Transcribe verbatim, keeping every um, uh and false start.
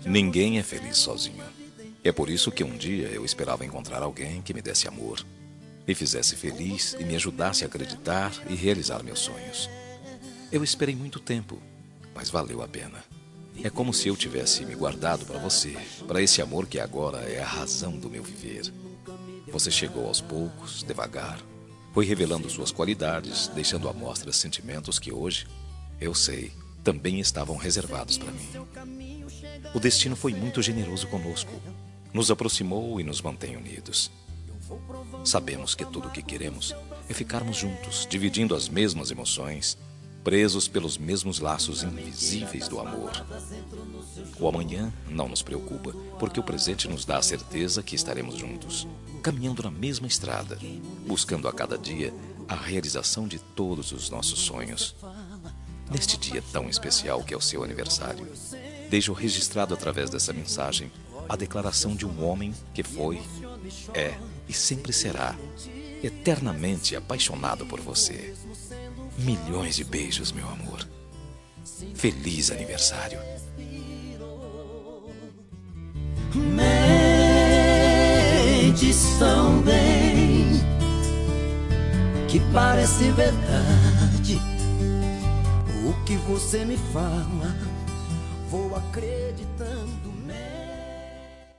Ninguém é feliz sozinho. É por isso que um dia eu esperava encontrar alguém que me desse amor, me fizesse feliz e me ajudasse a acreditar e realizar meus sonhos. Eu esperei muito tempo, mas valeu a pena. É como se eu tivesse me guardado para você, para esse amor que agora é a razão do meu viver. Você chegou aos poucos, devagar, foi revelando suas qualidades, deixando à mostra sentimentos que hoje, eu sei, também estavam reservados para mim. O destino foi muito generoso conosco, nos aproximou e nos mantém unidos. Sabemos que tudo o que queremos é ficarmos juntos, dividindo as mesmas emoções, presos pelos mesmos laços invisíveis do amor. O amanhã não nos preocupa, porque o presente nos dá a certeza que estaremos juntos, caminhando na mesma estrada, buscando a cada dia a realização de todos os nossos sonhos. Neste dia tão especial que é o seu aniversário, deixo registrado através dessa mensagem a declaração de um homem que foi, é e sempre será eternamente apaixonado por você. Milhões de beijos, meu amor. Feliz aniversário. Mentes tão bem que parece verdade. O que você me fala, vou acreditando.